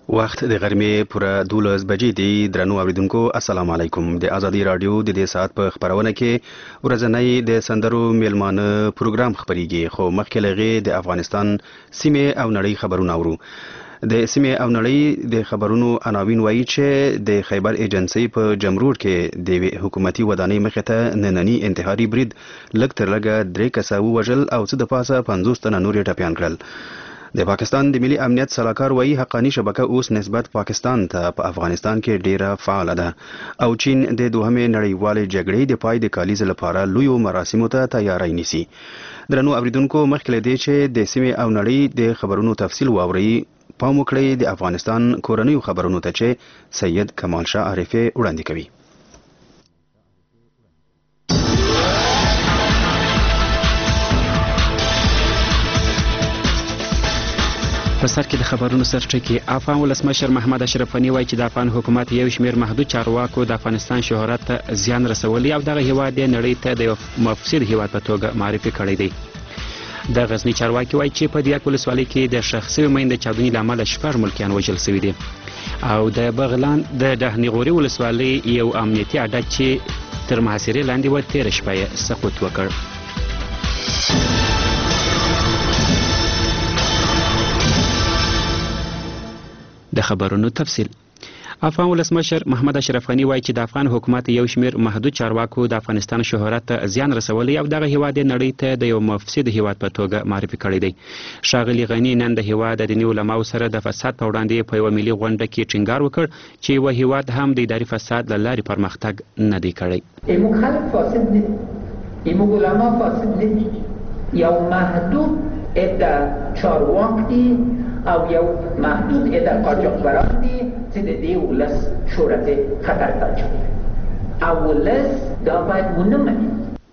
وخت د غرمې پوره 12 بجې دی. درنو اوریدونکو السلام علیکم. د ازادي رادیو د دې ساعت په خبرونه کې ورځنی د سندرو میلمانه پروګرام خبريږي، خو مخکې لغې د افغانستان سیمه او نړۍ خبرونه اورو. د سیمه او نړۍ د خبرونو عناوین وایي چې د خیبر ایجنسی په جمرود کې د حکومتي ودانۍ مخې ته نننی انتحاري برید لږ تر لږه 3 کسه ووژل او څه د پاسه 50 تنه نور ټپیان کړل. د پاکستان د ملي امنیت سلاکار وایي حقانی شبکه اوس نسبت پاکستان ته په افغانستان کې ډیره فعال ده او چین د دوهمې نړیوالې جګړې د پای د کالیز لپاره لویو مراسمو ته تیاری نیسي. درنو اوریدونکو مخکې له دې چې د سیمې او نړۍ د خبرونو تفصیل واورئ، پام وکړئ د افغانستان کورنیو خبرونو ته چې سید کمال شاه عارفي وړاندې کوي. په سر کې د خبرونو سرټکی افغان ولسمشر محمد اشرف غني وایي چې د افغان حکومت یو شمېر محدود چارواکو د افغانستان شهرت ته زیان رسولی او دغه هیواد یې نړۍ ته د یو مفسد هیواد په توګه معرفي کړی دی. د غزنی چارواکي وایي چې په دیاک ولسوالۍ کې د شخصي میندې چاودنې له امله 6 ملکیان وژل شوي دي او د بغلان د دهنی غوري ولسوالۍ یو امنیتي اډه چې تر محاصرې لاندې و تېره شپه یې سقوط وکړ. د خبرونو تفصیل. افغان ولسمشر محمد اشرف غني وایي چې د افغان حکومت یو شمېر محدود چارواکو د افغانستان شهرت ته زیان رسولی او دغه هیواد یې نړۍ ته د یو مفسد هیواد په توګه معرفي کړی دی. ښاغلي غني نن د هیواد د دیني علماو سره د فساد په وړاندې په یوه ملي غونډه کې ټینګار وکړ چې یوه هیواد هم د اداري فساد له لارې پرمختګ نه دی کړی. موږ خلک فاسد نه دي، موږ علما فاسد نه دي، یو محدود عده چارواک دي او یو محدود عده قاچاقبران دي چې د دې ولس شهرت خطر ته اچوي او ولس دا باید ونه مني.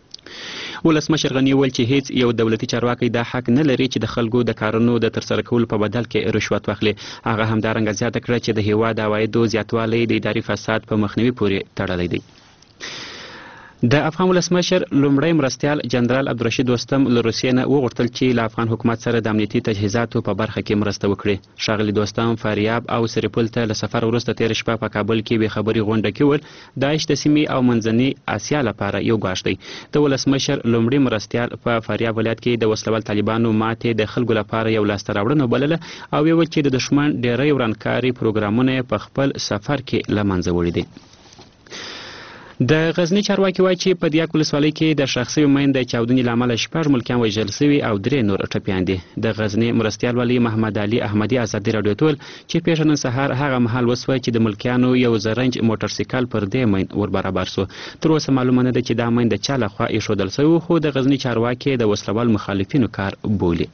ولسمشر غني وویل چې هیڅ یو دولتي چارواکی دا حق نه لري چې د خلکو د کارونو د ترسره کولو په بدل کې رشوت واخلي. هغه همدارنګه زیاته کړه چې د هیواد عوایدو زیاتوالی د اداري فساد په مخنیوي پورې تړلی دی. د افغان ولسمشر لومړی مرستیال جنرال عبدالرشید دوستم له روسیې نه وغوښتل چې له افغان حکومت سره د امنیتي تجهیزاتو په برخه کې مرسته وکړي. ښاغلي دوستم فاریاب او سرپل ته له سفر وروسته تېره شپه په کابل کې بې خبري غونډه کې وویل داعش د سیمې او منځنۍ اسیا لپاره یو ګواښ دی. د ولسمشر لومړي مرستیال په فاریاب ولایت کې د وسلوال طالبانو ماتې د خلکو لپاره یو لاسته راوړنه وبلله او ویل چې د دښمن ډیری ورانکاري پروګرامونه په خپل سفر کې له منځه وړي دي. د غزنی چارواکي وایي چې په دیاک ولسوالۍ کې د شخصي میندې چاودنې له امله 6 ملکیان وژل شوي او 3 نور ټپیان دي. د غزنی مرستیال والي محمد علي احمدي ازادي راډیو ته ویل چې پیښه نن سهار هغه مهال وسوه چې د ملکیانو یو زرنج موټرسایکل پر دې مین ور برابر سو. تر اوسه معلومه نه ده چې دا مین د چا لخوا ایښودل شوی، خو د غزنی چارواکي د وسلوال مخالفینو کار بولي.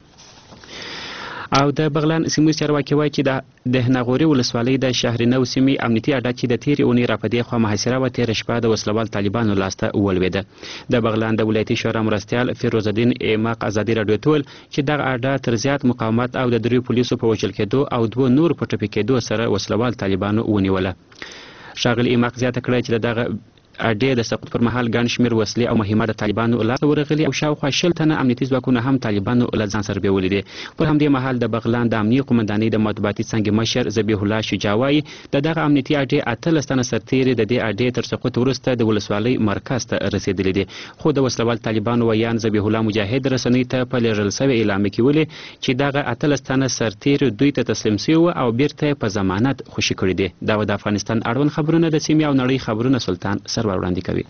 او د بغلان سیمویز چارواکي وایي چې د دهنغوري ولسوالۍ د شهرنو سیمې امنیتي اډه چې د تېرې اونۍ را په دې خوا محاصره وه تېره شپه د وسلوال طالبانو لاسته ولوېده. د بغلان د ولایتي شورا مرستیال فیروز الدین ایماق ازادي راډیو ته ویل چې دغه اډه تر زیات مقاومت او د 3 پولیسو په وژل کېدو او 2 نور په ټپي کېدو سره وسلوال طالبانو ونیوله. ښاغلي ایماق زیاته کړه چې دغه اډې د سقوط پر مهال ګڼ شمېر وسلې او مهمات د طالبانو لاسته ورغلي او شاوخوا 20 تنه امنیتي ځواکونه هم طالبانو له ځان سره بیولي دي. پر همدې مهال د بغلان د امنیې قومندانۍ د مطبوعاتي څانګې مشر ذبیح الله شجاع وایي د دغه امنیتي اډې 18 تنه سرتیري د دې اډې تر سقوط وروسته د ولسوالۍ مرکز ته رسېدلي دي، خو د وسلوال طالبانو ویان ذبیح الله مجاهد رسنۍ ته په لېږل شوې اعلامیه کې ویلي چې دغه 18 تنه سرتیري دوی ته تسلیم شوي او بیرته په ضمانت خوشي کړي دي. دا د افغانستان اړوند خبرونه د سیمې او نړۍ خبرونه سلطان سرور وړاندې کوي.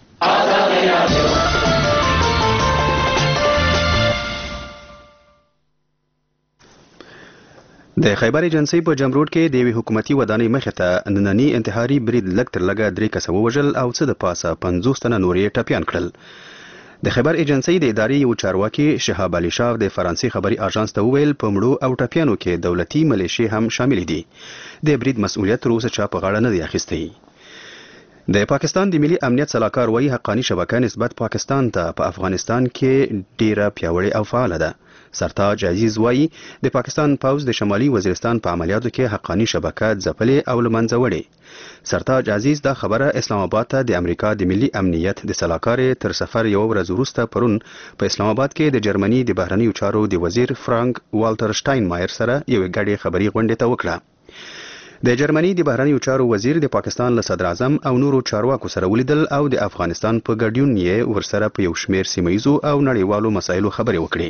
د خیبر ایجنسی په جمرود کې د یوې حکومتي ودانۍ مخې ته نننی انتحاري برید لږ تر لږه 3 کسه ووژل او څه د پاسه 50 تنه نور یې ټپیان کړل. د خیبر ایجنسی د ادارې یو چارواکي شهاب علي شاه د فرانسې خبري اژانس ته وویل په مړو او ټپیانو کې دولتي ملیشې هم شامل دي. د برید مسؤلیت تر اوسه چا په غاړه نه دی اخیستی. د پاکستان د ملي امنیت سلاکار وایي حقانی شبکه نسبت پاکستان ته په افغانستان کې ډیره پیاوړې او فعاله ده. سرتاج عزیز وایي د پاکستان پوځ د شمالي وزیرستان په عملیاتو کې حقانی شبکه ځپلې او له منځه وړې. سرتاج عزیز دا خبره اسلام آباد ته د امریکا د ملي امنیت د سلاکار تر سفر یو ورځ وروسته پرون په اسلام آباد کې د جرمني د بهرنیو چارو د وزیر فرانک والټر شټاینمایر سره یو غړي خبري غونډه ته وکړه. د جرمني د بهرنیو چارو وزیر د پاکستان له صدر اعظم او نورو چارواکو سره ولیدل او د افغانستان په ګډون یې ورسره په یو شمېر سیمهیزو او نړیوالو مسایلو خبرې وکړې.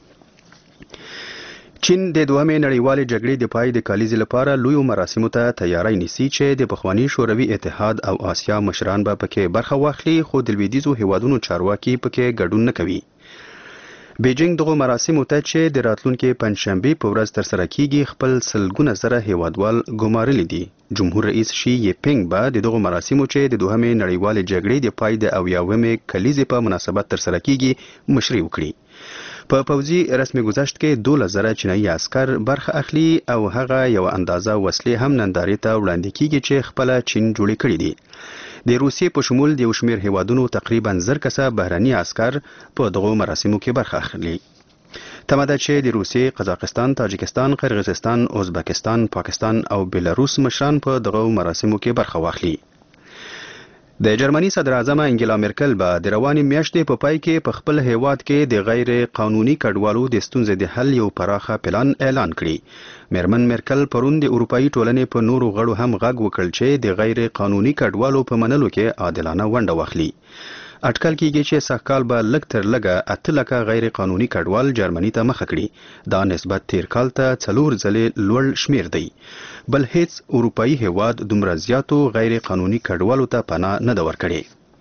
چین د دوهمې نړیوالې جګړې د پای د کالیزې لپاره لویو مراسمو ته تیاری نیسي چې د پخواني شوروي اتحاد او آسیا مشران به پکې برخه واخلي، خو د لویدیځو هیوادونو چارواکي پکې ګډون نه کوي. بیجینګ دغه مراسمو ته چې د راتلونکي پنځشنبې په ورځ ترسره کیږي خپل سلګونه زره هیوادوال ګمارلي دي. جمهور رئیس شي یې پینګ به د دغه مراسمو چې د دوهمې نړیوالې جګړې د پای د 80مې کلیزې په مناسبت ترسره کیږي مشري وکړي. په پوځي رسمي گذشت کې 12,000 چینایي عسكر برخه اخلي او هغه یو اندازه وسلې هم نندارې ته وړاندې کیږي چې خپل چین جوړې کړې دي. د روسیې په شمول د یو شمېر هیوادونو تقریبا 1000 کسه بهرني عسكر په دغه مراسمو کې برخه اخلي. تمه ده چې د روسیې، قزاقستان، تاجکستان، قرغیزستان، ازبکستان، پاکستان او بلاروس مشران په دغه مراسمو کې برخه واخلي. د جرمني صدر اعظم انګلا مرکل به د روانې میاشتې په پای کې په خپل هیواد کې د غیر قانوني کډوالو د ستونزې د حل یو پراخه پلان اعلان کړي. میرمن مرکل پرون د اروپایي ټولنې په نورو غړو هم غږ وکړ چې د غیر قانوني کډوالو په منلو کې عادلانه ونډه واخلي. اټکل کیږي چې سږکال به لږ تر لږه 8 لکه غیر قانوني کډوال جرمني ته مخه کړي. دا نسبت تیر کال ته 4 ځلې لوړ شمیر دی. بل هیڅ اروپایي هیواد دومره زیاتو غیر قانوني کډوالو ته پناه نه ده ورکړې.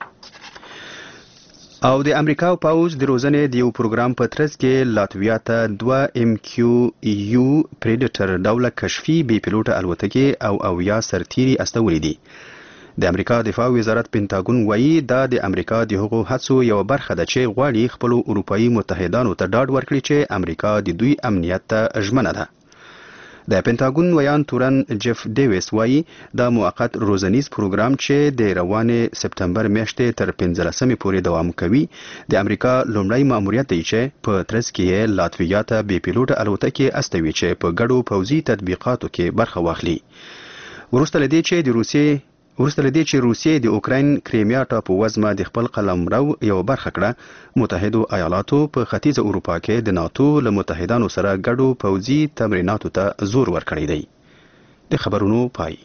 او د امریکا پوځ د روزنې د یو پروګرام په ترڅ کې لاتویا ته 2 MQ-U پریډیټر ډوله کشفي بې پیلوټه الوتکې او 80 سرتیري استولې دي. د امریکا دفاع وزارت پینټاګون وایي دا د امریکا د هغو هڅو یو برخه ده چې غواړي خپل اروپایي متحدانو ته ډاډ ورکړي چې امریکا د دوی امنیت ته ژمنه ده. د پینټاګون ویان تورن جف ډیویس وایي دا موقت روزنیز پروګرام چې د روانې سپتمبر میاشتې تر 15مې پورې دوام کوي د امریکا لومړی ماموریت دی چې په ترڅ کې لاتویا ته بې پیلوټه الوتکې استوي چې په ګډو پوځي تطبیقاتو کې برخه واخلي. وروسته لدې چې روسیې د اوکراین کریمیا ټاپووزمه د خپل قلمرو یو برخه کړه، متحدو ایالاتو په ختیځه اروپا کې د ناتو له متحدانو سره ګډو پوځي تمریناتو ته زور ورکړی دی. د خبرونو پای.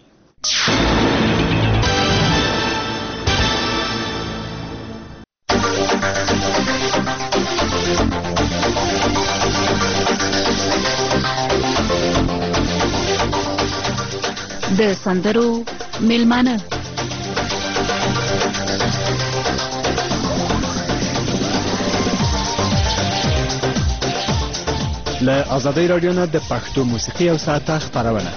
د سندرو میلمانه له آزادۍ راډیو نه د پښتو موسیقي او ساعته خپرونه.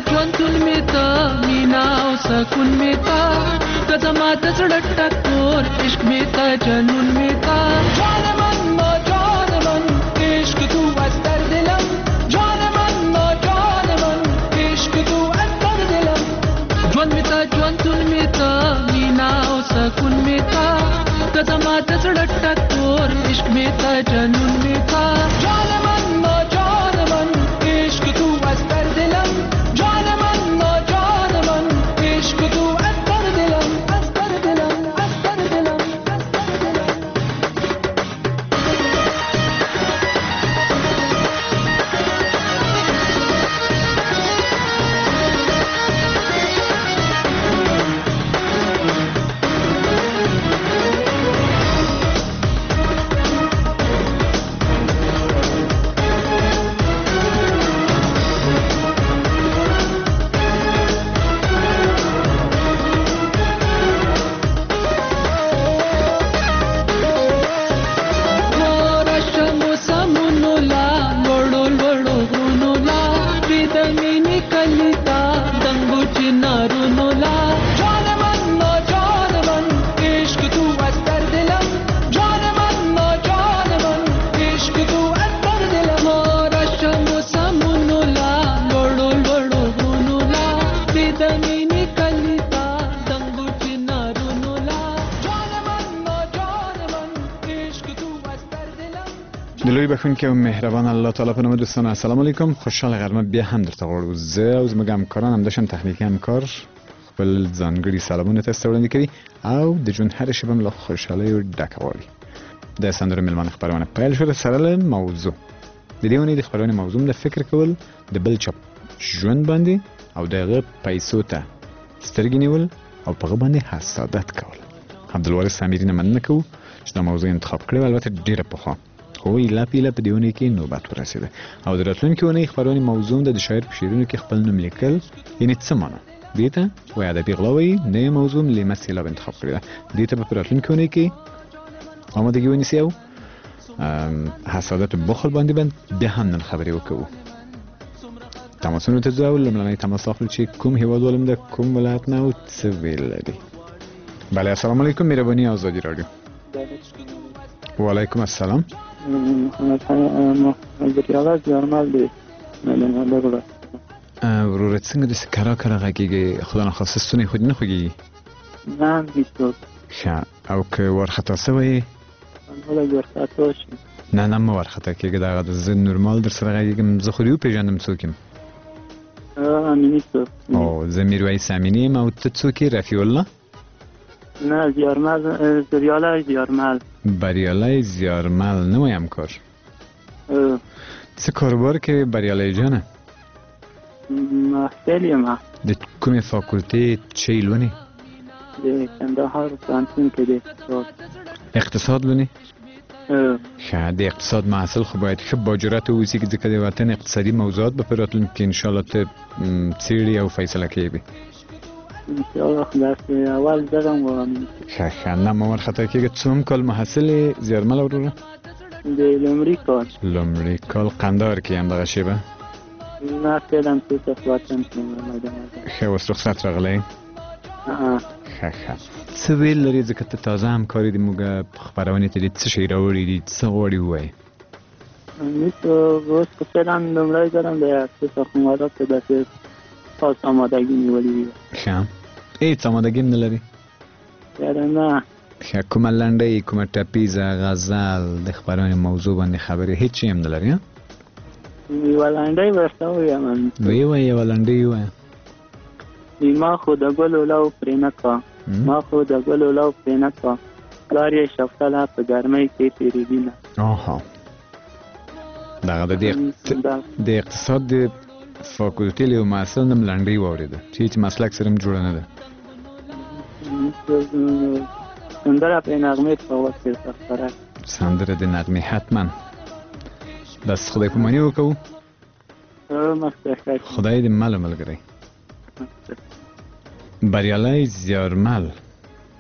ژوند ټول مې ته مینا او سکون مې ته ته زما د زړه ټکور عشق مې ته جنون مې ته جان من ما جان من عشق تو از در دلم جان من ما جان من عشق تو از در دلم ژوند مې ته ژوند ټول مې ته مینا او سکون مې ته ته زما د زړه ټکور عشق مې ته جنون مې ته جان من ما جان من عشق تو از در دلم جان من ما جان من عشق تو از در دلم از در دلم از در دلم از در دلم دلوی بخونکه و مهربان الله تعالی په نوم دوستان السلام علیکم خوشحال غرمه بیا هم درته غواړو زه او زموږ همکاران همداشان تخنیکي همکار خپل ځانګړي سلامونه تاسو ته وړاندې کوي او د ژوند هره شیبه له خوشحالۍ ډکه غواړي د سندرو میلمانه خبرونه پیل شوه سره له موضوع د دې ونې د خبرونې موضوع د فکر کول د بل چا ژوند باندې او دغه پیسو ته سترګې نیول او په هغه باندې حسادت کول عبدالوارث امیری نه مننه کوو چې دا موضوع انتخاب کړې و البته ډیره پخوا خو ایله پیله په دې ونې کې نوبت ورسېده او د راتلونکي ونې خبرونې موضوع د شاعر په شعرونو کې خپل نوم لیکل یعنې څه معنی دې ته وایي ادبي غلا وایي نوې موضوع لیمه سیلاب انتخاب کړې ده دې ته په راتلونکي ونې کې آمادګي ونیسئ او حسادت بخل باندې بیا هم نن خبرې وکړو تماسونو ته ځو لومړنی تماس اخلو چې کوم هیوادوالم د کوم ولایت نه او څه ویل لري بله السلام علیکم مهرباني آزادی رادیو وعلیکم السلام محمد ریاض یارمال دی ملنه لګړه ورور څنګه د سکرا کرا غږیږي خدای نه خاصه ستونی خود نه خوږي نه هیڅ ښه او که ورخطا سوی ولا ورخطا شي نه مو ورخطا کېږي دا د زه نورمال در سره غږیږم زه خو یو پیژندم څوک یم امینی څوک او زه میرویس امینی یم او ته څوک یې رفیع الله نه زیارمل بریالای زیارمل نه وایم کار څه کاروبار کې بریالای جانه محصل یم د کومې فاکولتې چه لونی د کندهار پوهنتون کې د اقتصاد لونی ښه د اقتصاد محصل خو باید ښه باجرت واوسي ځکه د وطن اقتصادي موضوعات به په راتلونکي کې انشاءالله ته څېړې او فیصله کوي انشاءالله خلاص اول درم وام ښه نه مو ورخطا کېږي څوم کال محصل زیارمل وروره د لومړي کال قندهار کې هم دغه شیبه نه فعلا څه وطن کې ښه اوس رخصت راغلی ښه څه ویل لري ځکه ته تازه همکاري د موږ خپرونې ته دې څه شی راوړي دي څه غواړي ووایي اوس که فعلا لومړی ځل د اقتصاد خدماتو ته داسې خاص آمادګي نیولې وي ښه هېڅ آمادګي هم نه لري نه ښه کومه لنډۍ کومه ټپیزه غزل د خپرونې موضوع باندې خبرې هېڅ شی هم نه لري یوه لنډۍ ورته ووایم ویې یوه لنډۍ ووایه ما خو د ګلو لو پرې نه کا ما خو د ګلو لو پرې نه کا پلار یې شفتله په ګرمۍ کې تېرېږي نه دغه د اقتصاد د فاکولتې له یو محصل نه م لنډۍ واورېده چې هېڅ مسلک سره هم جوړه نه ده سندره پرې نغمې په وخت کې خپره سندره د نغمې حتما بس خدای پاماني وکړو خدای دې مل ملګری بریالای زیارمل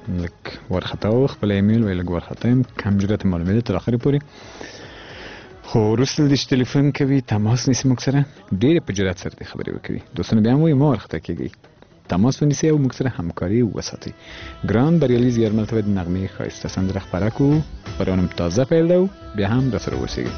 لږ ورخطا و خپل ایمیل وی لږ ورخطا یم کم جرات معلومې ده تر اخرې پورې خو وروسته د ټلیفون کوي تماس نیسي موږ سره ډېر په جرأت سره د خبرې وکوي. دوستانو بیا هم وایي مه وارخطا کېږئ، تماس ونیسئ او موږ سره همکاري وساتئ. ګران بریالي زیارمل ته باید د نغمې ښایسته سندره خپره کړو. خپرونه مو تازه پیل ده، بیا هم راسره اوسئ.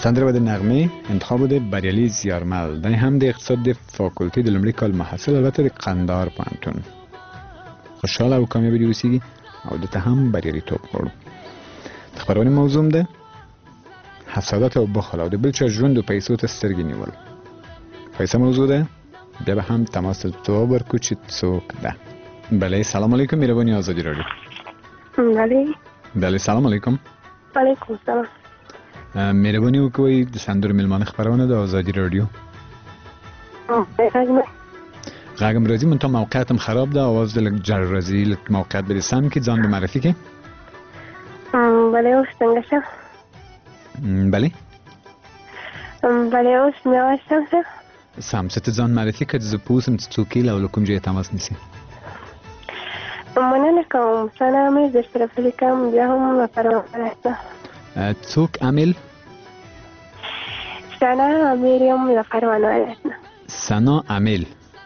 سندره به د نغمه انتخاب بوده بریالي زیارمل. دی هم د اقتصاد د فاکولتي د لومړي کال محصل، البته د قندهار پوهنتون. خوشحاله او کامیاب دې اوسیږي او دته هم بریالیتوب غواړو. د خپرونې موضوع ده حسادت او بخل او د بل چا ژوند او پیسو ته سترګې نیول. پیسه موضوع ده، بیا به هم تماس ته ځواب ورکړو چې څوک ده. بله سلام علیکم، مهرباني آزادي راډیو. بله سلام علیکم. وعلیکم السلام. مهرباني وکوئ د سندرو میلمانه خپرونه د آزادي راډیو. غږم راځي منتها موقعیتم خراب ده، آواز د لږ جر راځي. لږ موقعیت به دې سم کړي، ځان به معرفي کړي. بله اوس څنګه شه؟ بله بله اوس مې اواز سم شه؟ سم څه ته ځان معرفي کړه چې زه پوه سم چې څوک یې او له کوم ځایه تماس نیسي. مننه کوم. ثنا امیر درسره فلیکم، بیا هم له پروانه ده. څوک امیر؟ ثنا امیر یم له پروانه ده. ثنا امیر.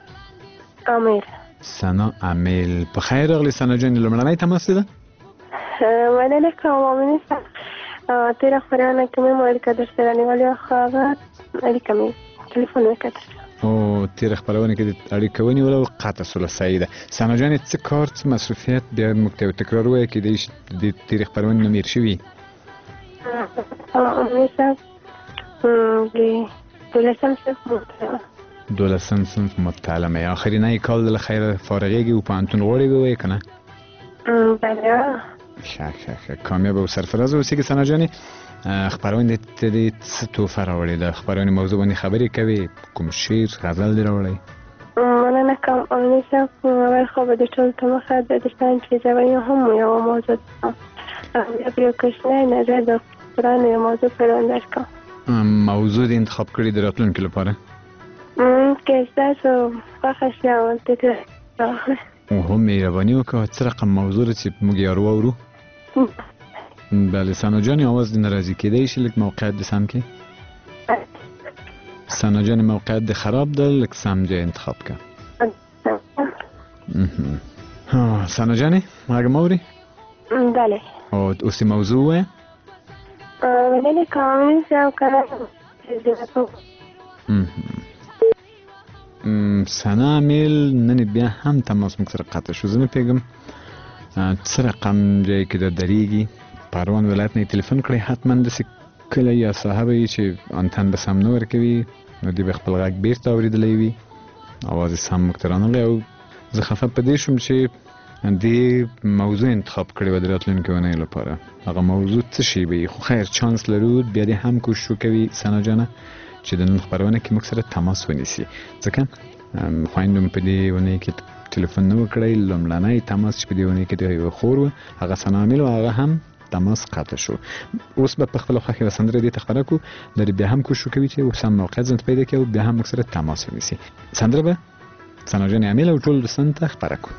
ثنا امیر. په خیر راغلی ثنا جان، لومړنی تماس ده؟ مننه کوم. مؤمنه صاحب تیره خپرونه کې مې اړیکه درسره نیولې وه، خو هغه اړیکه مې تلیفون وکړ. او تیره خپرونه کې د اړیکه ونیوله او قطع سوله. صحیح ده. ثنا جان څه کار څه مصروفیت بیا موږ ته تکرار ووایه کیدای شي د تیرې خپرونې نوم هېر شوي. مؤمنه صاحب د 12 صنف متعلمه. آخرینی کال له خیره فارغېږي او پوهنتون غواړې ووایې که نه؟ بله. ښه کامیاب او سرفراز اوسېږي ثنا جانې. خپرونې ته دې څه تحفه راوړې ده؟ خپرونې موضوع باندې خبرې کوې؟ کوم شعر غزل دې راوړی؟ مننه کوم. مؤمنه صاحب اول خو به د ټولو ته مخه د دستان تیزوي هم یوه موضوع ده. بیا به یو کوچنی نظر د قرآن یو موضوع پر انداز کوم. موضوع دې انتخاب کړې د راتلونکي لپاره؟ که ستاسو خوښه شي او تکرار راغلی. اوهو مهرباني وکړه. څه رقم موضوع ده چې موږ یې واورو؟ بله ثنا جان آواز دې نه راځي، کیدای شي لږ موقعیت دې سم کړي؟ ثنا جان موقعیت دې خراب ده، لږ سم ځای انتخاب کړه. ثنا جانې غږ م اورې؟ بله. او اوس یې موضوع ووایه. مننه کوم. ثنا امیر نن بیا هم تماس موږ سره قطع شو. زه نه پوهېږم څه رقم ځای کې ده درېږي. پروان ولایت نه یې تلیفون کړی، حتما داسې کلی یا صاحب یې چې انتن به سم نه ورکوي، نو دوی به خپل غږ بېرته اورېدلی وي، اواز یې سم موږ ته رانغلی. او زه خفه په دې شوم چې دې موضوع انتخاب کړې وه د راتلونکې اونۍ لپاره. هغه موضوع څه شی به وي؟ خو خیر چانس لرو بیا دې هم کوشش وکوي ثنا جانه چې د نن خپرونه کې موږ سره تماس ونیسي، ځکه خویندو مې په دې اونۍ کې تلیفون نه وکړی. لومړنی تماس چې په دې اونۍ کې د یوه خور و هغه ثنا امیر و، هغه هم تماس قطع شو. اوس به په خپله خوښې یوه سندره دې ته خپره کړو، لرې بیا هم کوشش وکوي چې سم موقعیت ځان ته پیدا کړي او بیا هم موږ سره تماس ونیسي. سندره به ثنا جان امیر او ټولو دوستانو ته خپره کړو.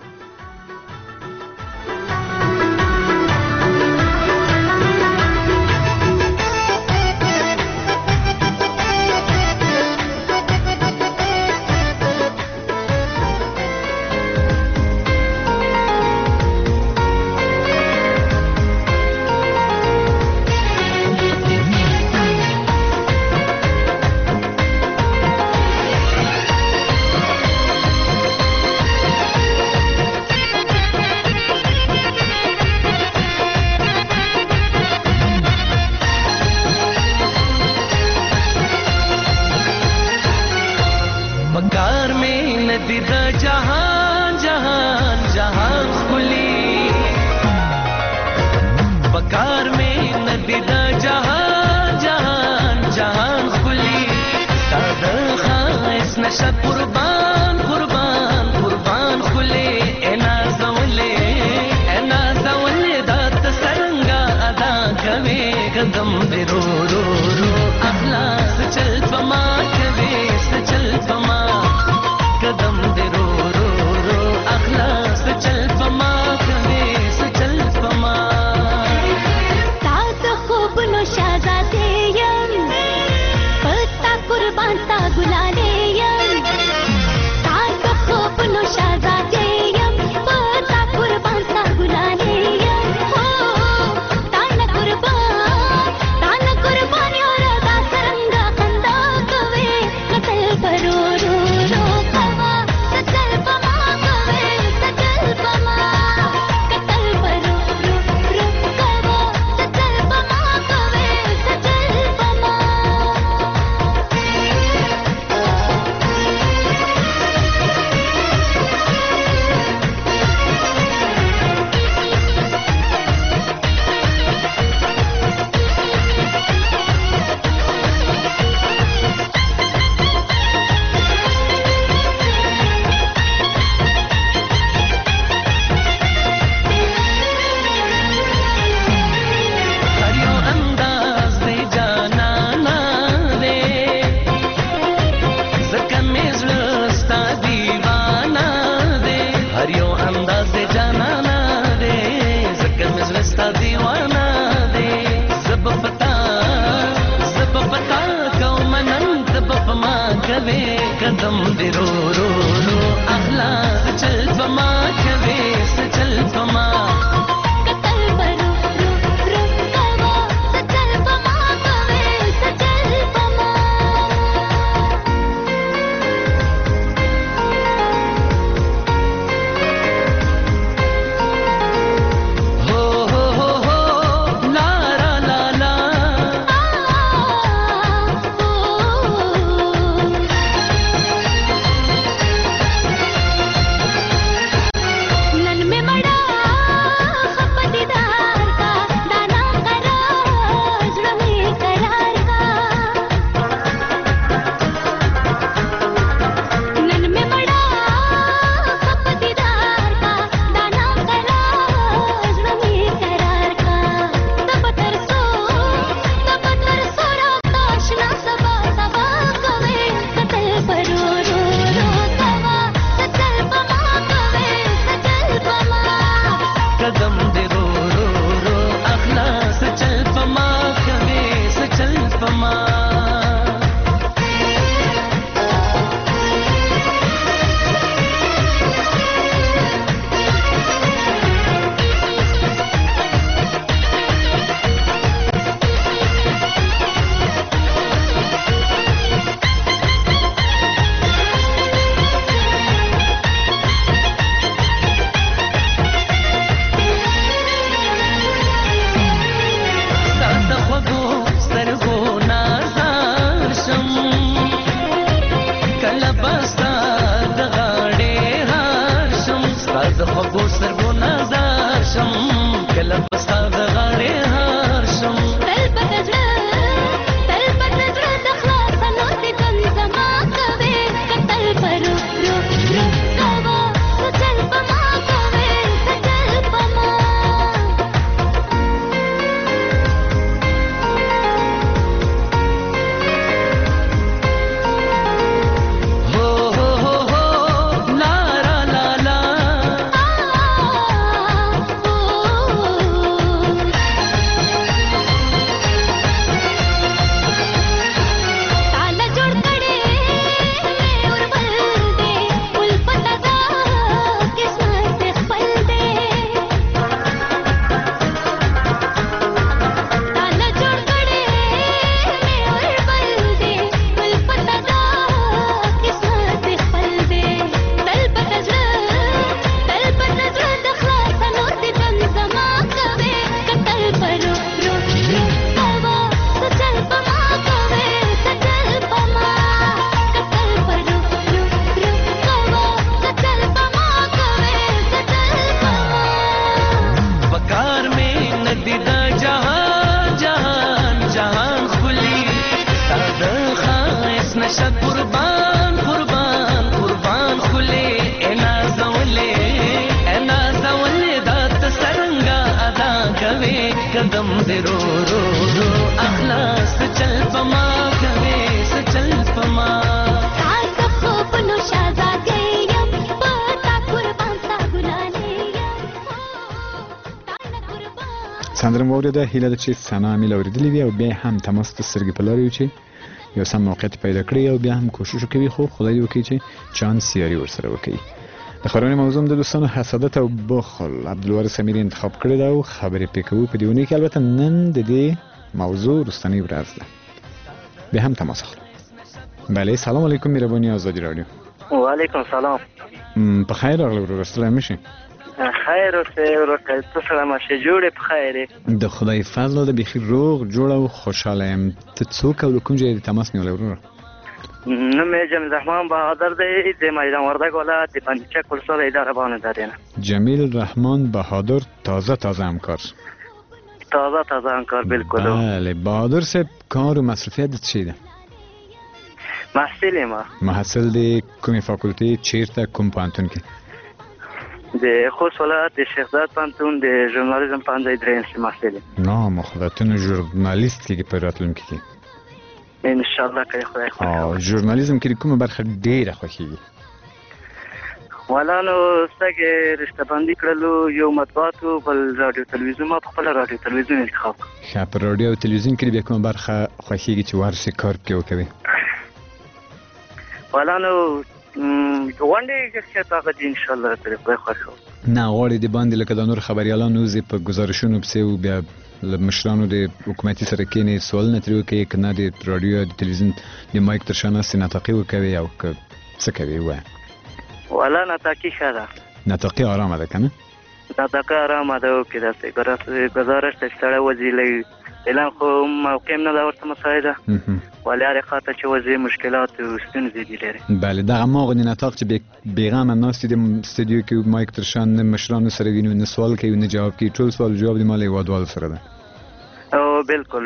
قربان قدم دې رو رو رو اخلا چل پما کوي چل پما سندره واورده هیله ده چې ثنا امیل اوریدلی وي او بیا هم تماس ته سترګې په لار یو چې یو سم موقعیت پیدا کړي او بیا هم کوشش وکړي خو خدای وکړي چې چانس یاري ورسره وکړي. د خبرونې موضوع د دوستانو حسادت او بخل عبدالوارث امیری انتخاب کړی دا او خبرې پې کوو په دې اونۍ کې. البته نن د دې موضوع وروستنۍ ورځ ده. بیا هم تماس اخلو. بله سلام علیکم مهرباني آزادی رادیو. وعلیکم سلام. په خیر راغلی ورور سلام میشه. خیر اوسه ورکه ته سلام شه جوړه په خیره. د خدای فضل د بخیر روغ جوړ او خوشاله يم. ته څوک او کوم ځای د تماس نیولې ورور؟ نو مې جمیل رحمان بهادر دی د میدان وردګ ولایت د پنچک ولسوالۍ اداره باندې دارینه. جمیل رحمان بهادر تازه همکار. تازه همکار بالکل. بله بهادر صاحب کار و مصرفیت چی ده؟ محصل دی کومې فاکولټي چیرته کوم پوهنتون کې؟ د خوست ولایت د شیخ زاید پوهنتون د ژورنالیزم پوهنځی دریم سیم محصل یم. نام خداتون ژورنالیست کې په راتلونکي کې ان شاء الله کوي خدای خو. او ژورنالیزم کې کومه برخه ډیره خوښیږي؟ ولانو څنګه رشته بندي کړلو یو مطبوعات بل رادیو تلویزیون ما خپل رادیو تلویزیون انتخاب ښه. په رادیو تلویزیون کې به کومه برخه خوښیږي چې ورسې کار کې وکوي؟ ولانو غونډې چې تاګه دي ان شاء الله ترې په خوښو نه غواړي د باندې لکه د نور خبريالانو زی په گزارشونو پسې او بیا مشرانو د حکومتي سره کېنې سوال نه تریو کې کنه د رادیو د تلویزیون د مایک تر شانه سنتاقي وکوي او څه کوي وای ولا نتاقي شاده نتاقي آرامه ده کنه نتاقي آرامه ده کې دا څه گزارش تشتړه وزیلې اعلان خو موقع نه دا ورته مساعده ولې خاطر چې وځي مشکلات او ستونزې دي لري بله دا ماغه نتاق چې بیغام الناس د استودیو کې مایک تر شان مشرانو سره وینو نه سوال کوي نه جواب کوي ټول سوال جواب دی مالې وادوال سره ده او بالکل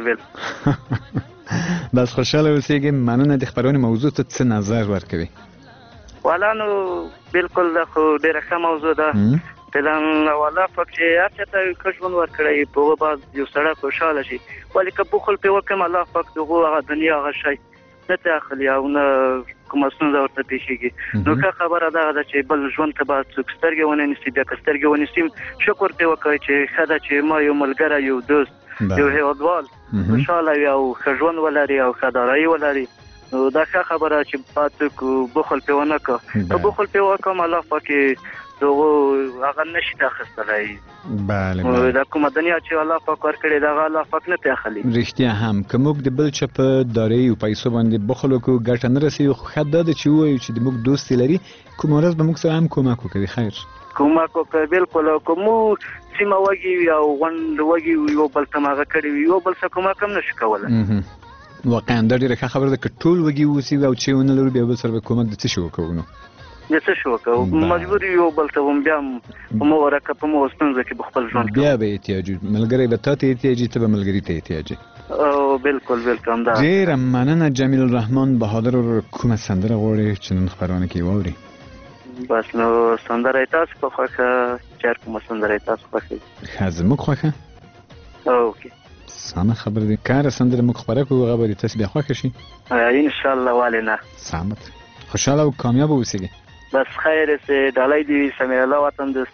بس خوشاله اوسېږم مننه د خبرونه موضوع ته څه نظر ورکوي ولانو بالکل دا خو ډیره ښه موضوع ده پلان ولا فکر هر څه ته کښون ورکړی په بعد یو سړی خوشاله شي ولی که بخل په وکم الله پاک دغه دنیا غشي نه تاخلي او نه کوم څنګه ورته پیښیږي نو که خبره ده چې بل ژوند ته بعد څوک سترګې ونه نسی بیا سترګې ونیسیم شکر ته وکړي چې خدای چې ما یو ملګری یو دوست یو هیوادوال خوشاله او خجون ولري او خدای ولري نو دا خبره چې بعد بخل په ونه کا بخل په وکم الله پاک دغه هغه نشي تاخستلای بله دا کومه دنیا چې الله پاک ورکړي دا الله پاک نه تاخلي رښتیا هم کوم د بل چا په داري او پیسو باندې بخلو کو ګټه نه رسي خو خدای د چې وایي چې د موږ دوست لري کوم ورځ به موږ سره هم کومک وکړي خیر کومک وکړي بالکل کوم سیمه وږي او غوند وږي یو بل تماغه کړی یو بل څه کومک هم نشي کولای واقعا دا ډیره خبره ده چې ټول وږي وسی او چې ونه لري به سره کومک د څه شو کوو څه شو کو مجبور یو بل ته هم بیا مو ورکه په مو ستنځه کې بخپل ژوند بیا به احتیاج ملګری به ته احتیاج ته به ملګری ته احتیاج او بالکل دا ډیر مننه جمیل الرحمن بهادر کومه سندره غوړي چې نن خبرونه کې ووري بس نو سندره تاسو په خوخه چیر کومه سندره تاسو خوخه خازم خوخه اوکې سامه خبر دي کار سندره مخ خبره کو غبري تاسو بیا خوخه شي ان شاء الله والنا سامه خوشاله او کامیاب اوسئ بس خیر سه دالای دی سمې الله وطن دوست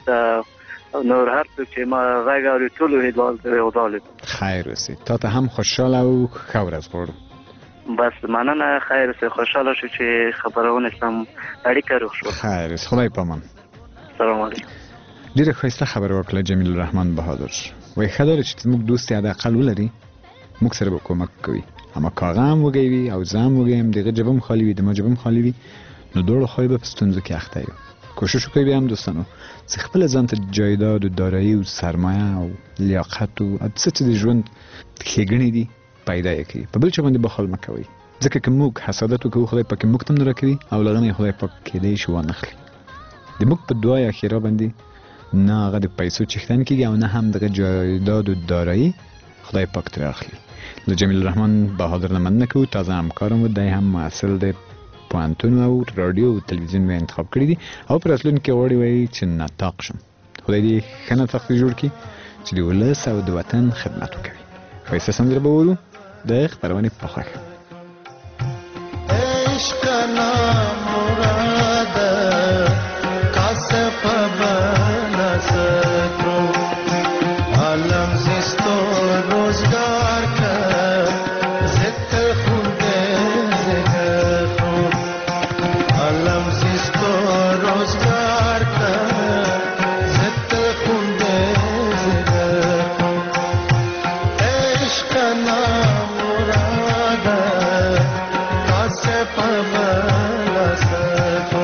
نور هر څه چې ما راغوري ټول هیواد ودال خیر اوسئ ته هم خوشاله او خبر از غوړم بس مننه خیر سه خوشاله شو چې خبرونه سم اړیکه روښ شو خیر خدای پامان سلام علیکم ډیره ښه خبر ورکړه جمیل الرحمن بهادر وای خدای چې موږ دوستي د اقل ولري موږ سره به کومک کوي اما کاغام وګوي او زام وګیم دغه جبم خالی وي د مجبم خالی وي نو دوړو خو به پستونځ کې اخته یو کوشش وکړئ هم دوستانو چې خپل ځان ته جایداد او دارایی او سرمایه او لیاقت او څه د ژوند ښېګڼې دي پیدا کړئ په بل چا باندې بخل مه کوئ ځکه که موږ حسادت وکړو خدای پاک موږ ته نه راکوي او لغنه خدای پاک کېدای شي وانخلي د موږ په دعای اخیره باندې نه هغه د پیسو چښتن کېږي او نه هم دغه جایداد او دارایی خدای پاک ترې اخلي له جمیل الرحمن بهادر نه مننه کوو تازه همکارم و دی هم محصل د پوهنتون او رادیو او تلویزیون مې انتخاب کړي دي او په راتلونکي کې غواړي وایي چې نطاق شم خدای دې ښه نطاق جوړ کړي چې د ولس او د وطن خدمت وکوي ښایسته سندره به وورو د خپرونې په خوښه عشق نه مراده کاسب بنسکرو عالم زیستو روزگار که ذکر خونده ذکر خون عالم زیستو روزگار که ذکر خونده ذکر خون عشق نامراده کاسب بنسکرو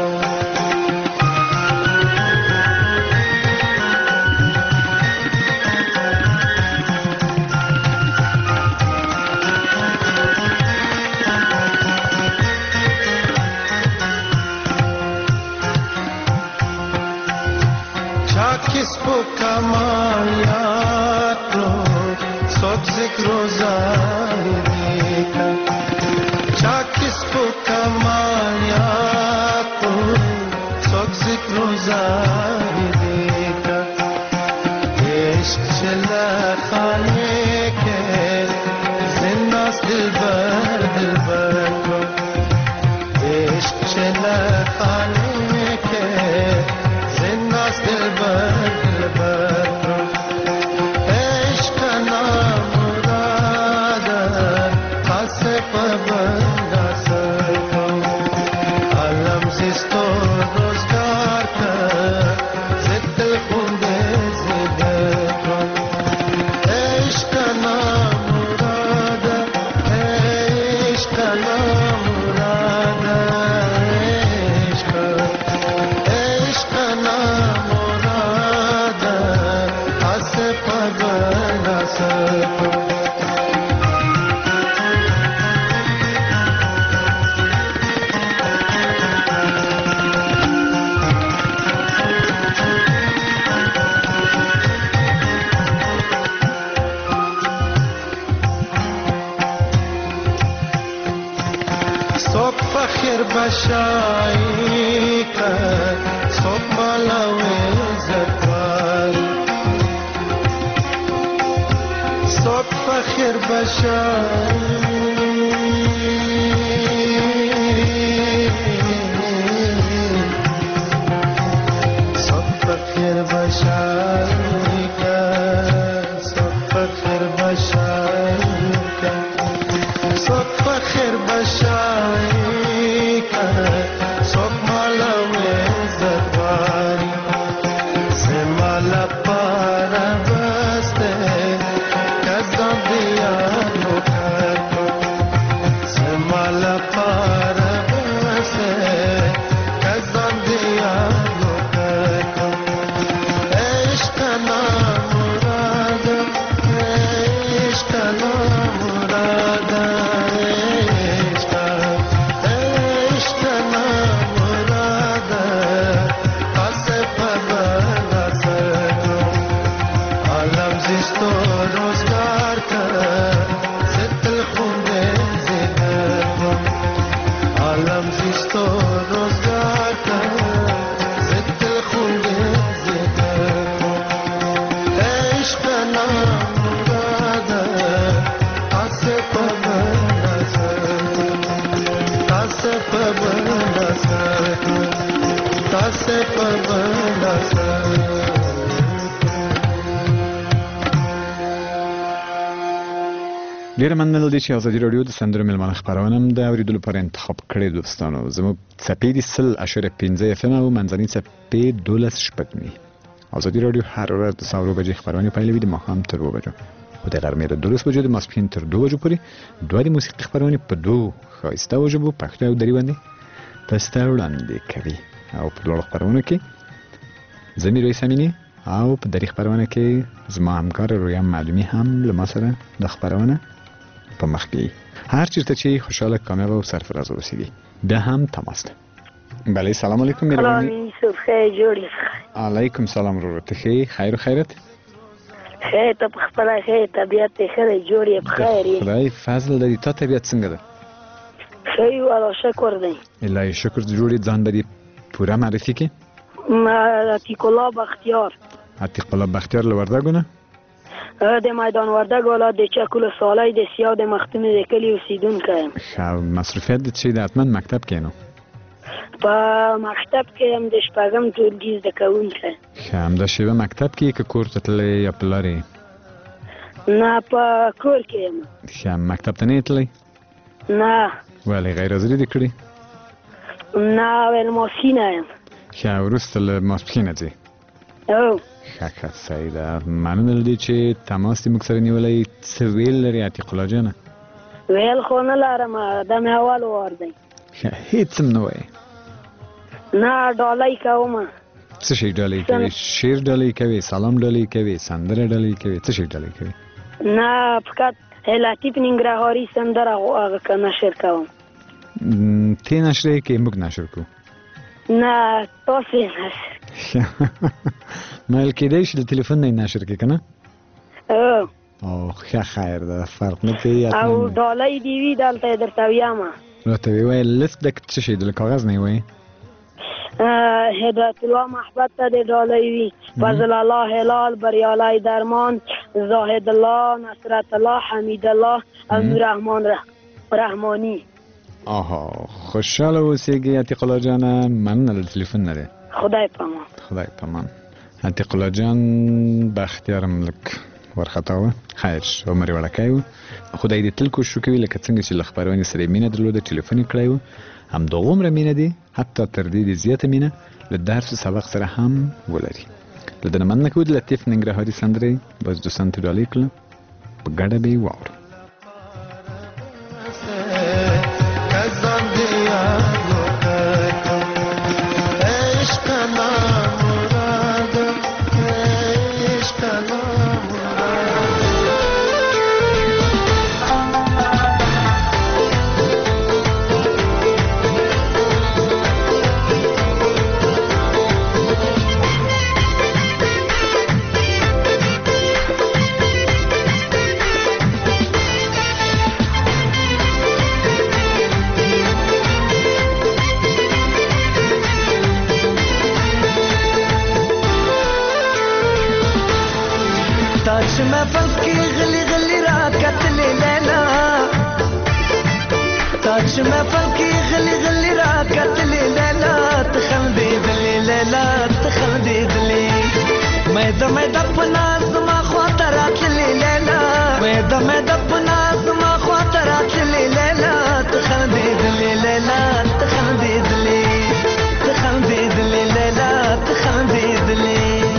किसको कमालियात रो सब जिक्र ज़ाहिरी का चा किसको कमालियात रो सब जिक्र ज़ाहिरी का इश्क चला खाने के जिन्ना दिलबर दिलबर को इश्क चला खाने के الناس البر عشق نامراده قصف بندسکو ډیر مننه د چې ازادي رادیو د سندرو ملمانه خبرونه د اوریدلو پر انتخاب کړی دوستانو. زموږ څپې د 0.5 اف ام او منځنۍ څپې 12 شپږمې. ازادي رادیو هر ورځ د 9 بجې خبرونه پیلوي د ماښام تر 2 بجو او د غرمې د 12 بجو د ماسپښین تر 2 بجو پورې دوه د موسیقي خبرونه په دوه خاصه وجبو پښتو او دري باندې تاسو ته وړاندې کوي. او په دوه خبرونه کې زمير وسامینی او په دري خبرونه کې زما همکار رویان معلومی هم له ما سره د خبرونه په مخ کې هر چیرته چې خوشاله کامیاب او سرفراز اوسېږي بیا هم تماس ده. بله سلام علیکم مهرباني. یوسف خیر جوړی. علیکم سلام ورور ته خیر خیرت. خیر ته په خپل خیر طبيعت ته خیر جوړی په خیر. خدای فضل لري. ته طبيعت څنګه ده؟ خیر والله شکر دی. الهی شکر جوړی. ځان دې پورا معرفي کې. عتیق الله بختیار. عتیق الله بختیار لوردګونه د میدان وردګ ولایت د چکول سالای د سیاد مختوم د کلی اوسیدونکی یم. مصروفیت د چې د اتمن مکتب کې نو په مکتب کې هم د شپږم ټولګي زده کوونکی. هم د شیبه مکتب کې که کور ته تللی یا پلارې؟ نه په کور کې یم. مکتب ته نه یې تللی؟ نه. ولې غیر حاضري دې کړې؟ نه ماسپښینه یم. وروسته له ماسپښینه ځې؟ او ښه صحیح ده. مننه له دې چې تماس دې موږ سره نیولی. څه ویل لرې عتیق الله جانه؟ ویل خو نه لرم، دا مې اول وار دی. هېڅ هم نه وایې؟ نه ډالۍ کوم. څه شی ډالۍ کوې؟ شعر ډالۍ کوې؟ سلام ډالۍ کوې؟ سندره ډالۍ کوې؟ څه شی ډالۍ کوې؟ نه فقط لطیف ننګرهاري سندره هغه نشر کوم. ته نشر یې که موږ نشر کوو؟ نه تاسو یې نشر. مایل کېدی شي د تلیفون نه یې نشر کړې که نه؟ او ښه خیر ده، فرق نه کوي. او ډالۍ دې وي دلته یې درته ویم. راته ویې وایه لست د څه شی د کاغذ نه یې وایې؟ هدایت الله محبت ته دې ډالۍ وي. فضل الله هلال، بریالی درمان، زاهد الله، نصرت الله، حمید الله او نور رحمانی. آها خوشحاله اوسېږي عتیق الله جانه. مننه له تلیفون نه دی. خدای پامان. خدای پامان. عتیق الله جان بختیار ملک ورخطا و. خیر عمر وړکی و. خدای دې تل کوشش وکوي لکه څنګه چې له خپرونې سره یې مینه درلوده، ټلیفون یې کړی و. همدغومره مینه دي، حتی تر دې دې زیاته مینه له درس و سبق سره هم ولري. له ده نه مننه کوو د لطیف ننګرهاري سندرې باز دوستانو ته ډالۍ کړله، په ګډه به یې واورو. महफल की गली गली रात का کتلې لیلا تاج محفل کې غلي غلي را کتلې لیلا ته خندېدلې لیلا ته خندېدلې مې د پناز ما خواته راتللې لیلا مې د پناز ما خواته راتللې لیلا ته خندېدلې لیلا ته خندېدلې ته خندېدلې لیلا ته خندېدلې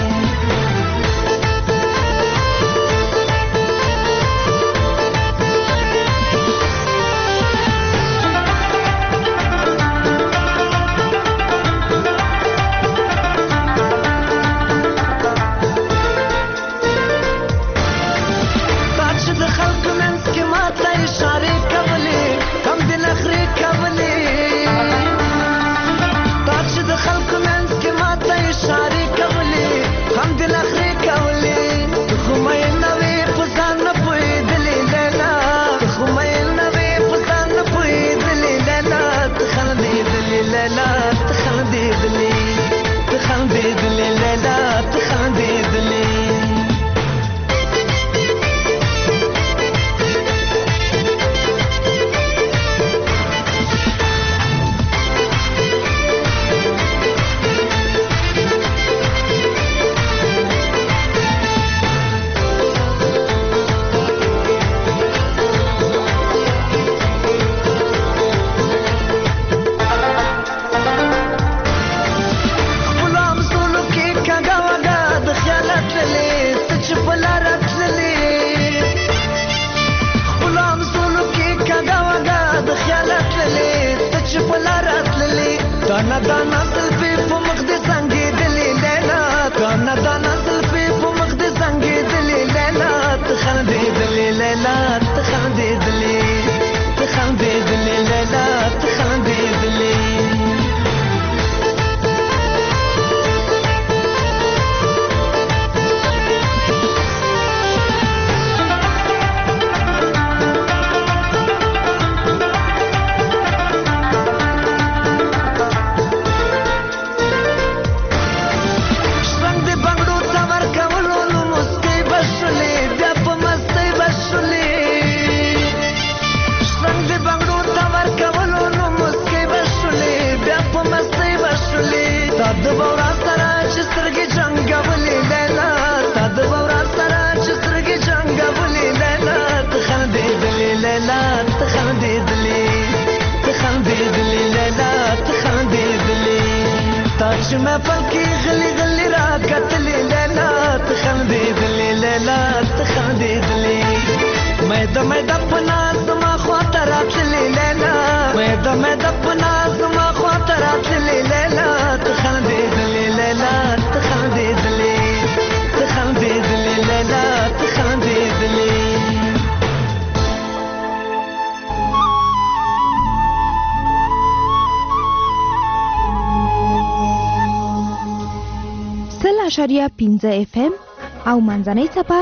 اشاریه 15 FM او منځنۍ څپه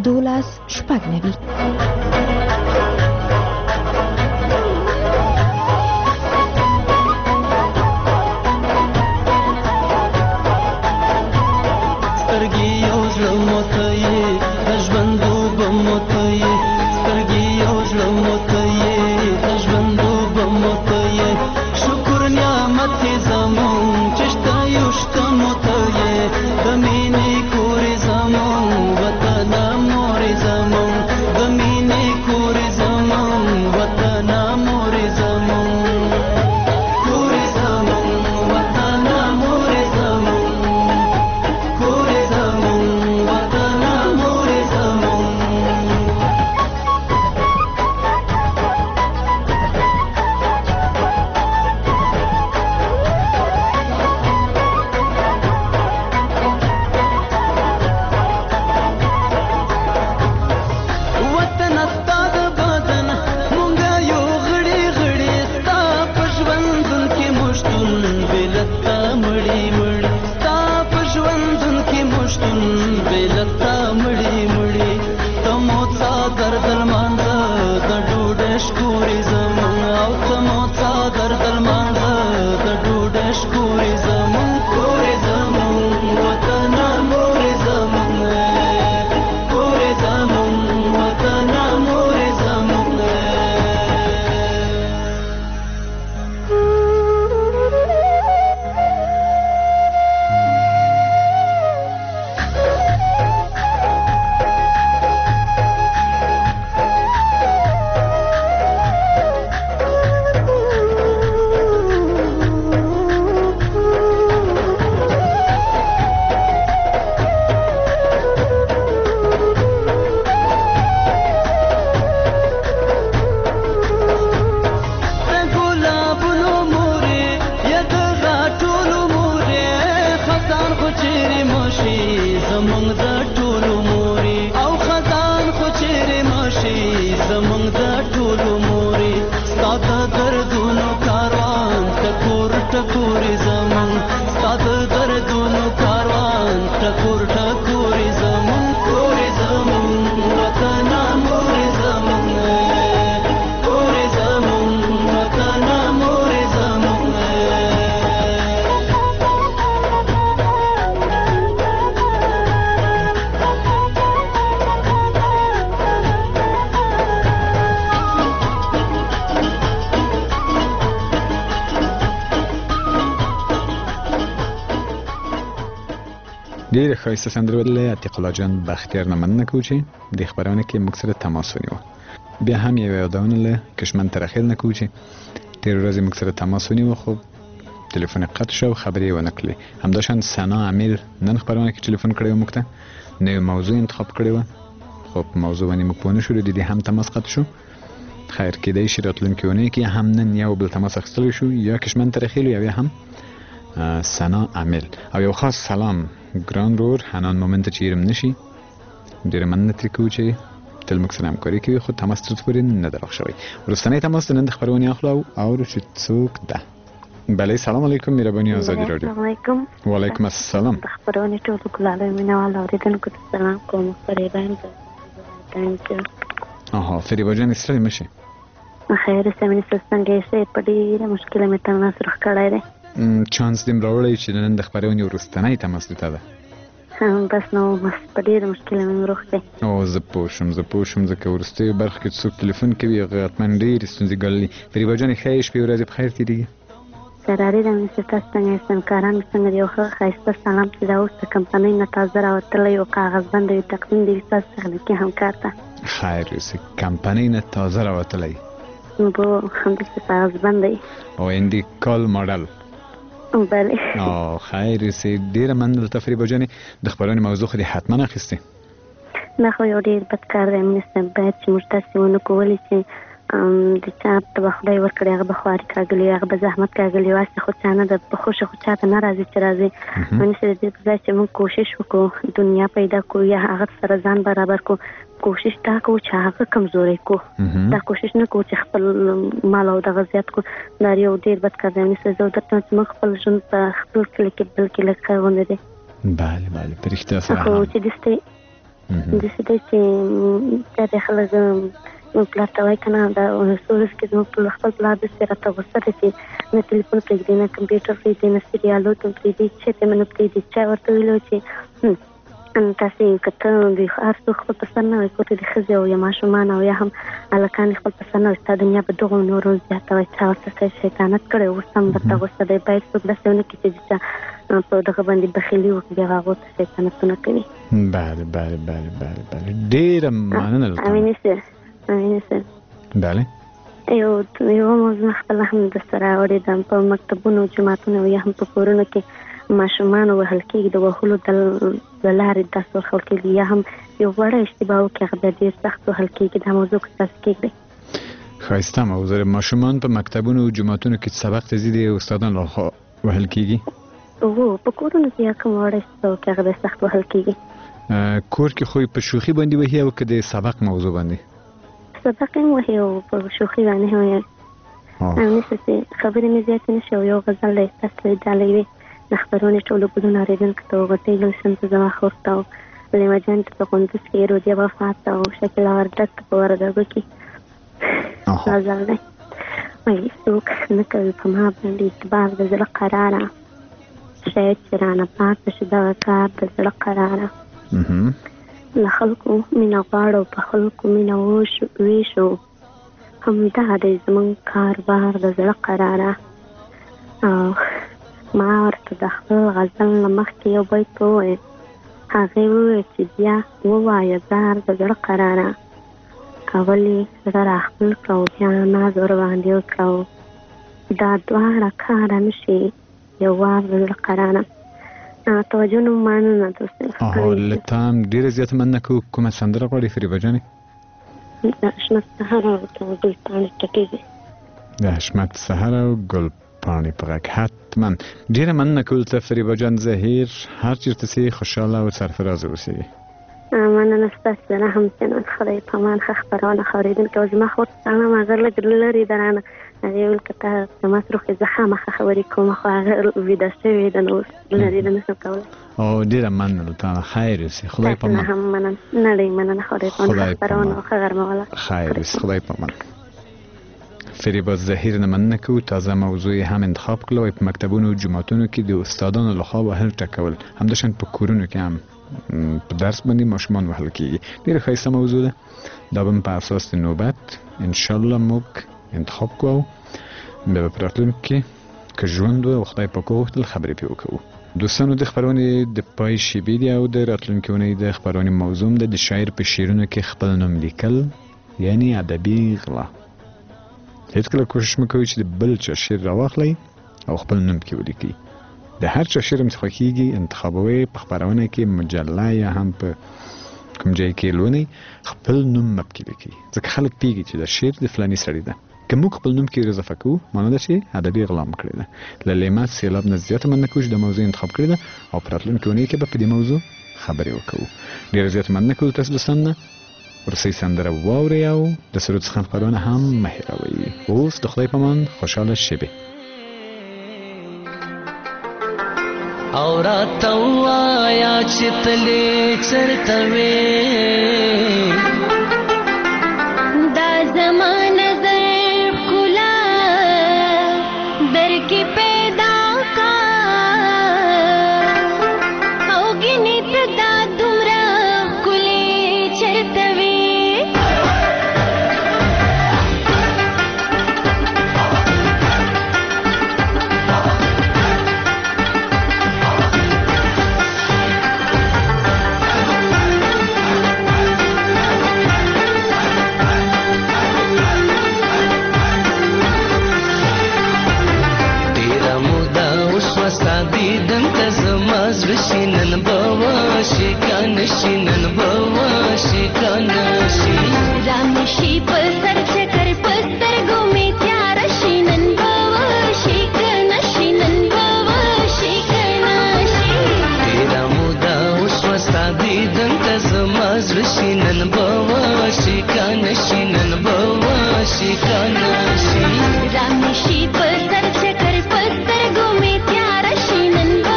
12.9. سترګې یو زړه موته یې د ژوندوبه موته یې سترګې یو زړه موته یې د ژوندوبه موته یې شکر نعمت یې زمون چې شته یو شته موته یې د مینې کورې زمون وطن مورې زمون د مینې ماشي زمونږ د ټولو موري او خزان خو چیرې ماشي زمونږ د ټولو موري ستا د دردونو کاروان ټکور ټکورې زمونږ ستا د دردونو کاروان ټکور ټکورې زمونږ کورې زمونږ وطنه مورې زمونږ کورې زمونږ وطنه مورې زمونږ ډېره ښایسته سندره ویلې عتیق الله جان بختیار نه مننه کوو چې د خبرونه کې موږ سره تماس ونیو. بیا هم یو یادونه له کشمن تر اخر نه کوو چې تیر ورځ موږ سره تماس ونیو خو تلیفون قطع شو خبرې ونه کړې. همداشان ثنا امیر نن خبرونه کې تلیفون کړی و موږ ته نو موضوع انتخاب کړی و خو په موضوع باندې موږ پوه نه شو د دې هم تماس قطع شو. خیر کېدای شي راتلونکي اونۍ کې هم نن یو بل تماس اخیستلی شو یا کشمن تر اخر یا هم ثنا امیر او یو خاص سلام ګران رور حنان مومن ته چې یې نشي ډېره مننه ترې کوو چې تل موږ سره همکاري کوي خو تماس تر پورې نه ده راغ شوی. وروستنی تماس د نن د خپرونې اخلو او چې څوک ده. بله سلام علیکم مهرباني ازادي راډیو. السلام علیکم. وعلیکم السلام. د خپرونې ټولو ګلالو مینهوالو اورېدونکو ته سلام کوم. فریبا یم فریبا جان ستړې مه شئ. خیر سمې څنګه یې په ډېره مشکله مې تماس روح کړی دی. چانس دې راوړی چې نن د خپرونې وروستنی تماس دته ده. بس نو په ډېره مشکله مې روح دی. او زه پوه شوم ځکه وروستیو برخه کې څوک تلیفون کوي هغه حتما ډېرې ستونزې ګاللي. فریبا جانې ښایي شپې ورځې په خیر تېرېږي. سراري ده مې تاسو څنګه یاست؟ همکاران مې څنګه دي؟ یو ښه ښایسته سلام چې دا اوس د کمپنۍ نه تازه راوتلی یو کاغذبند یو تقدیم دی ستاسو تخنیکي همکار ته. خیر اوسې کمپنۍ نه تازه راوتلی نو همدلته کاغذبند دی او انډیکال ماډل. بله خیر اوسې ډېره مننه درته فریبا جانې. د خپرونې موضوع خو دې حتما اخیستې؟ دا خو یو ډېر بد کار دی منیسټر باید چې موږ داسې ونه کولې چې د چا ته به خدای ورکړي هغه به خواري کاږلي هغه به زحمت کاږلي واسې خو چا نه ده په خوښه خو چا ته نه راځي چې راځي. منیسټر د دې په ځای چې موږ کوشش وکړو دنیا پیدا کړو یا هغه سره ځان برابر کړو کوشش دا کوو چې هغه کمزوری کړو دا کوشش نه کوو چې خپل مال او دغه زیات کړو. دا یو ډېر بد کار دی منیسټر زه درته چې موږ خپل ژوند په خپل کلي کې بل کې لږ غونډه دی. بله په رښتیا سره خو چې داسې دی چې دا خلک پلار ته وایي که نه دا څو ورځې کې زموږ خپل پلار داسې راته غوسه دی چې نه تلیفون پرېږدي نه کمپیوټر پرېږدي نه سریالو ته پرېږدي چېرته مې نه پرېږدي. چا ورته ویلي وو چې تاسې که ته د هر څوک خپل په سر نه وایي کور ته د ښځې او یا ماشومان او یا هم هلکان خپل په سر نه وایي ستا دنیا به دغو نورو زیاته وایي چا ورته شیطانت کړی اوس هم درته غوسه دی. باید څوک داسې ونه کړي چې د چا په دغه باندې بخیلي وکړي بیا هغو ته شیطانتونه کوي. بله ډېره مننه درته. امینه سر. بله یو موضوع خپله هم د سره اورېدم په مکتبونو جوماتونو یا هم په کورونو کې ماشومان وهل کېږي د وهلو د لارې داسې وهل کېږي یا هم یو وړه اشتباه وکړي هغه بیا ډېر سخت وهل کېږي. دا موضوع که ستاسو کېږدئ؟ ښایسته موضوع. ماشومان په مکتبونو جوماتونو کې سبق ته ځي د استادانو لخوا وهل کېږي؟ په کورونو کې یا کوم وړه اشتباه وکړي هغه بیا سخت وهل کېږي. کور کې خو په شوخي باندې وهي او که د سبق موضوع باندې؟ سبق یې وهي او په شوخي باندې هم وایي. همداسې خبرې مې زیاتې نه شي او یو غزل دی ستاسو لیدلی وي د خپرونې ټولو ګلونه اورېدونکو ته وغوټۍ ګلشن ته زما خور ته او لیما جان ته په قندوز کې روجه وفات ته او شکیله وردګ ته په وردګو کې غزل دی. وایي څوک نه کوي په ما باندې اعتبار د زړه قراره شاید چې رانه پاته شي دغه کار د زړه قراره له خلکو مینه غواړو په خلکو مینه ویشو همدا دی زموږ کاروبار د زړه قراره. او ما ورته د خپل غزل نه مخکې یو بیت وویل هغې وویل چې بیا ووایه زار د زړه قراره اول یې زړه راخپل کړو بیا ناز ورباندې وکړو دا دواړه کاره نه شي یو وار د زړه قراره. توجه نو مننه دوستي. له تا هم ډېره زیاته مننه کوو. کومه سندره غواړې فریبا جانې؟ د حشمت سهر او ګل پاڼې ټپې دي. د حشمت سهر او ګل پاڼې په غږ حتما. ډیره مننه کول ته فریبا جان زهیر، هر چیرته سي خوشاله او سرفراز اوسئ. مننه ستاسو نه هم چنان خدای په امان ښه خبرونه خورېدونکي او زما خور ته هم هغه لږ لرې ده رانه هغې ویل که ته زما تر وخت زه خامخا خبرې کوم خو هغه ویده شوې ده نو لرې ده نشم کولی. او ډیره مننه له تا نه، خیر اوسې. خدای په امان. هم مننه نړۍ مننه خدای په امان خبرونه او ښه غرمه وله. خیر اوسې، خدای په امان. فریبا زهیر نه مننه کوو. تازه موضوع یې هم انتخاب کړله، وایي په مکتبونو جوماتونو کې د استادانو لخوا وهل ټکول، همداشان په کورونو کې هم په درس باندې ماشومان وهل کېږي. ډېره ښایسته موضوع ده. دا به په اساس د نوبت انشاءالله موږ انتخاب کوو او بیا به په راتلونکي کې که ژوند و او خدای پاک وغوښتل خبرې پرې وکړو. دوستانو د خپرونې د پای شیبې دي او د راتلونکي اونۍ د خپرونې موضوع ده د شاعر په شعرونو کې خپل نوم لیکل، یعنی ادبي غلا. هیڅکله کوشش مه کوئ چې د بل چا شعر راواخلئ او خپل نوم کې ولیکئ. د هر چا شعر چې خوښیږي انتخابوئ، په خپرونه کې مجله یا هم په کوم ځای کې لولئ، خپل نوم مه پکې لیکئ، ځکه خلک پوهېږي چې دا شعر د فلاني سړي ده. که موږ خپل نوم کې اضافه کوو معنی ده چې ادبي غلا مو کړې ده. له لیمه سیلاب نه زیاته مننه کوو چې د موضوع انتخاب کړې ده او په راتلونکې اونۍ کې به په دې موضوع خبرې وکړو. ډېره زیاته مننه کوو تاسو دوستان نه. ورسئ سندره واورئ او د سرود څخه خپرونه هم مه هېروئ. اوس د خدای په امان، خوشحاله شبې. او راته ووایه چې تلې چېرته وې، دا زما نظر ښکلا درکې پیدا کا او ګینې ته دا دومره ښکلې چېرته وې. شي نن به شي کنه شي نن به شي کنه شي رام شي په سر چکر په سترګو می تیار شي نن به شي کنه شي نن به شي کنه شي تیرا مودا اوس وستا دیدن ته زما زړه شي نن به شي کنه شي نن به شي کنه شي رام شي په سر چکر په سترګو می تیار شي نن به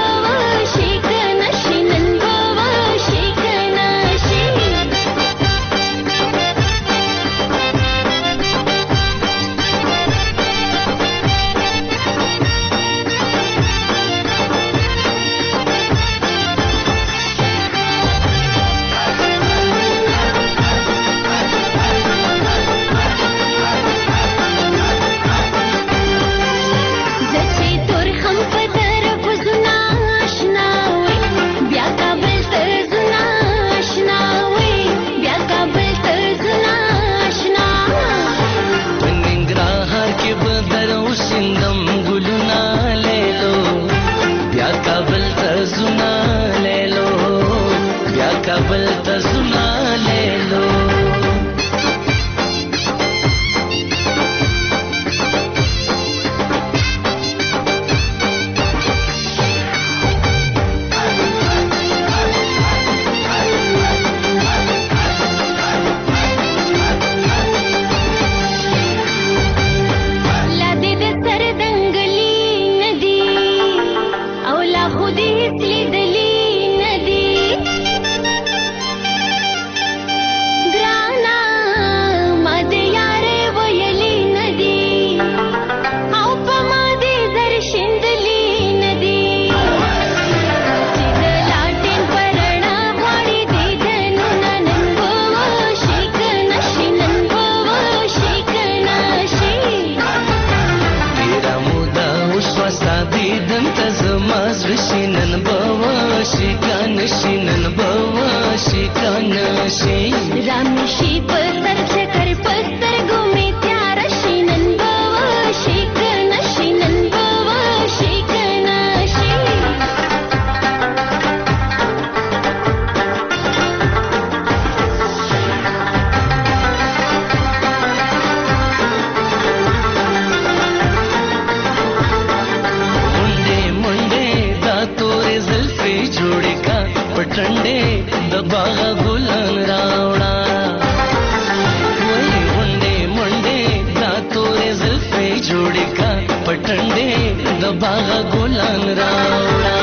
پټنډې د باغ ګلان راوړه وای غونډې منډې دا تورې زلفې جوړې کا پټنډې د باغ ګلان راوړه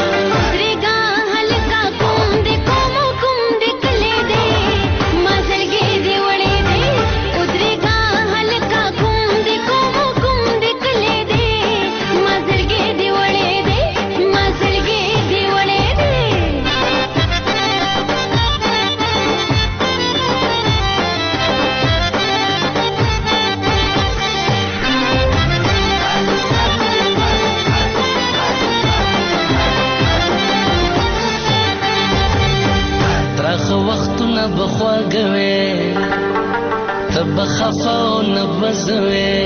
وختونه بخواږوي ته بخفا او نه بزوي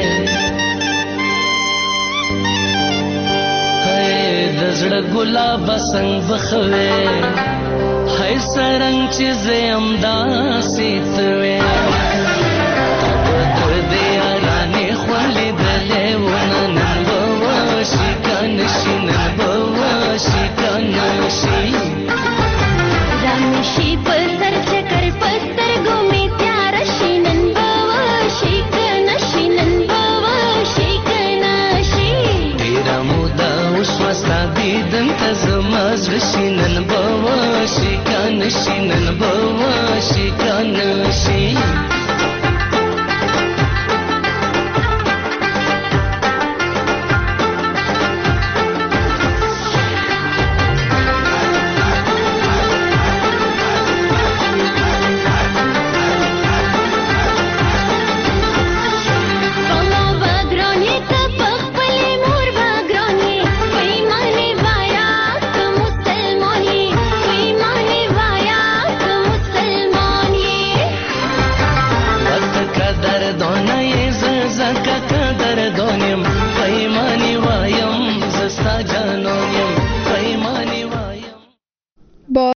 هی د زړه ګلاب څنګه بخوي هی سرنګ چې زم داسې توي تر دې رانه خولې دلې ونه نن بوشي کنه شي نن بوشي کنه شي رمشي پر سر چکر پستر ګومې تیار شي نن بوشي کنه شي نن بوشي کنه شي ډېره موده وشوه ستا دیدن ته زما زړه شي نن بوشي کنه شي نن بوشي کنه شي